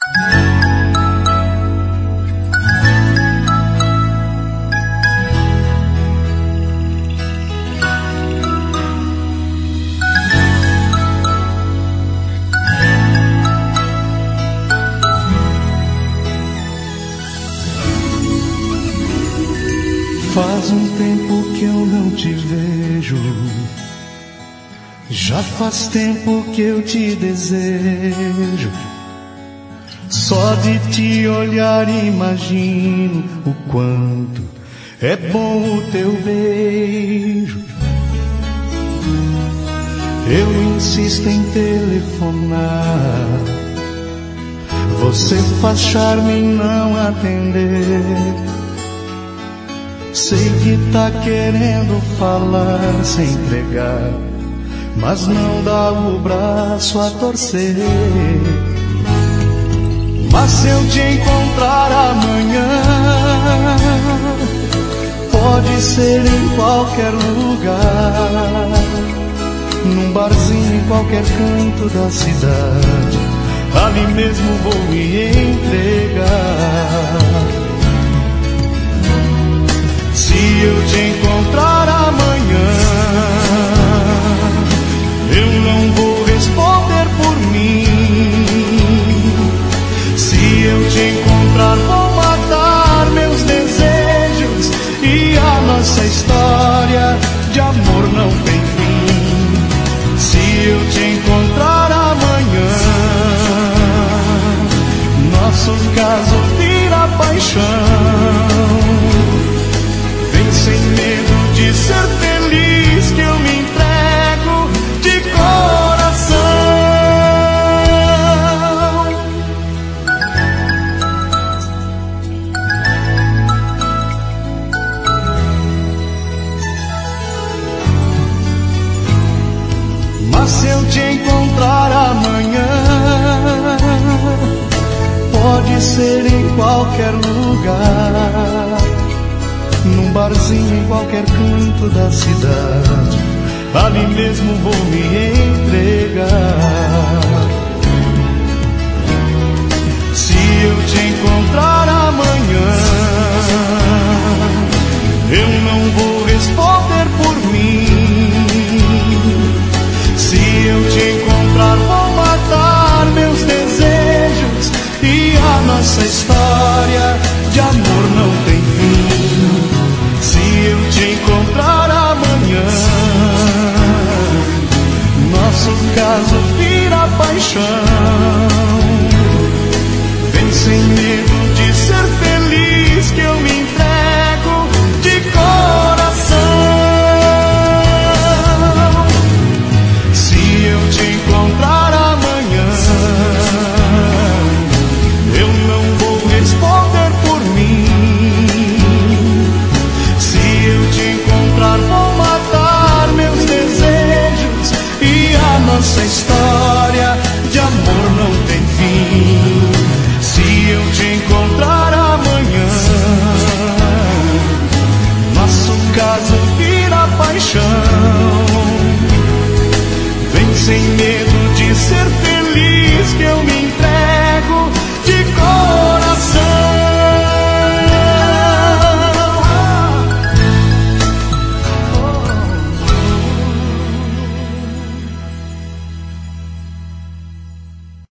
Faz um tempo que eu não te vejo, já faz tempo que eu te desejo. Só de te olhar imagino o quanto é bom o teu beijo. Eu insisto em telefonar, você faz charme em não atender. Sei que tá querendo falar sem entregar, mas não dá o braço a torcer. Mas se eu te encontrar amanhã, pode ser em qualquer lugar, num barzinho em qualquer canto da cidade, ali mesmo vou me entregar. Se eu te encontrar amanhã, eu não vou responder por mim. Se eu te encontrar, vou matar meus desejos, e a nossa história de amor não tem fim. Se eu te encontrar amanhã, nosso caso vira paixão. Sem medo de ser feliz, que eu me entrego de coração. Mas se eu te encontrar amanhã, pode ser em qualquer lugar, num barzinho em qualquer canto da cidade, ali mesmo vou me entregar. Se eu te encontrar amanhã, eu não vou responder por mim. Se eu te encontrar, vou matar meus desejos, e a nossa história de amor não tem fim. Se eu te encontrar amanhã, nosso caso vira paixão. Vem sem medo de ser feliz, que eu me entrego de coração. Se eu te encontrar amanhã, eu não vou responder por mim. Se eu te encontrar, vou matar meus desejos, e a nossa história de amor não tem fim. Se eu te encontrar amanhã, nosso caso vira paixão. Vem sem medo de ser feliz, que eu me